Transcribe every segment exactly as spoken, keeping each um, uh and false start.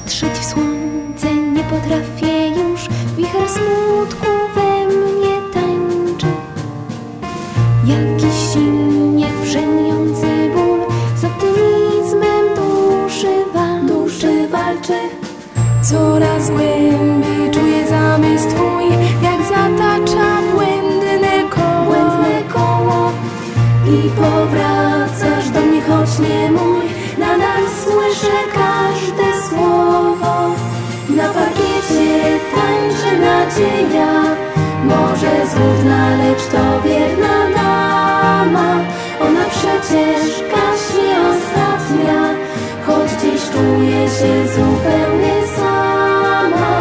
Patrzeć w słońce nie potrafię już, wicher smutku we mnie tańczy. Jakiś silnie przejmujący ból z optymizmem duszy, wal duszy walczy. Coraz głębiej czuję zamysł Twój, jak zatacza błędne koło, błędne koło. I powracasz do mnie, choć nie mój, nadal słyszę każde słowo. Na parkiecie tańczy nadzieja, może złudna, lecz to wierna dama. Ona przecież gaśnie ostatnia, choć dziś czuje się zupełnie sama.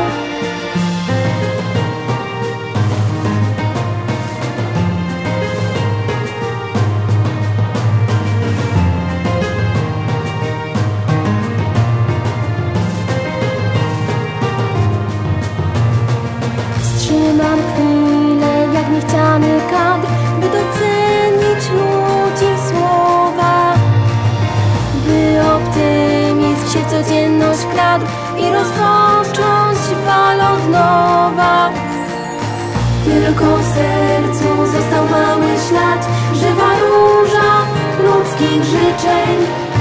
Wstrzymam chwilę jak niechciany kadr, by docenić ludzi słowa, by optymizm się w codzienność kradł i rozpocząć bal od nowa. Tylko w sercu został mały ślad, żywa róża ludzkich życzeń.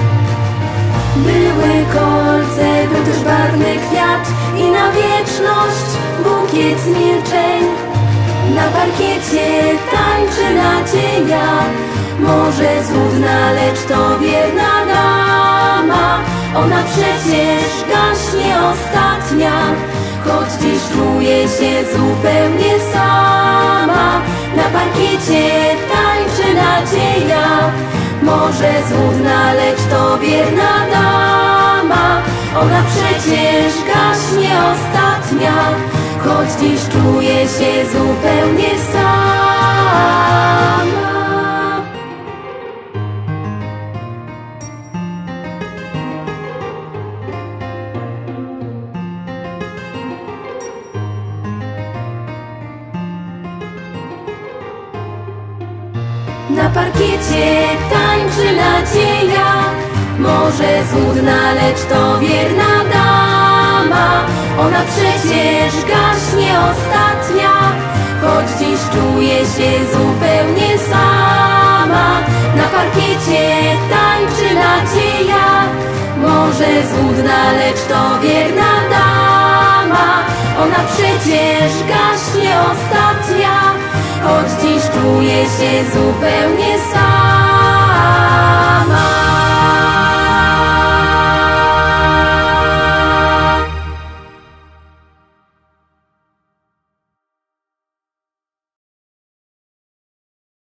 Były kolce, był też barwny kwiat i na wieczność bukiet zmilczeń. Na parkiecie tańczy nadzieja, może złudna, lecz to wierna dama. Ona przecież gaśnie ostatnia, choć dziś czuje się zupełnie sama. Na parkiecie tańczy nadzieja, może złudna, lecz to wierna dama. Ona przecież gaśnie ostatnia, choć dziś czuje się zupełnie sama. Na parkiecie tańczy nadzieja, może złudna, lecz to wierna dama. Ona przecież gaśnie ostatnia, choć dziś czuje się zupełnie sama. Na parkiecie tańczy nadzieja, może złudna, lecz to wierna dama. Ona przecież gaśnie ostatnia, choć dziś czuje się zupełnie sama.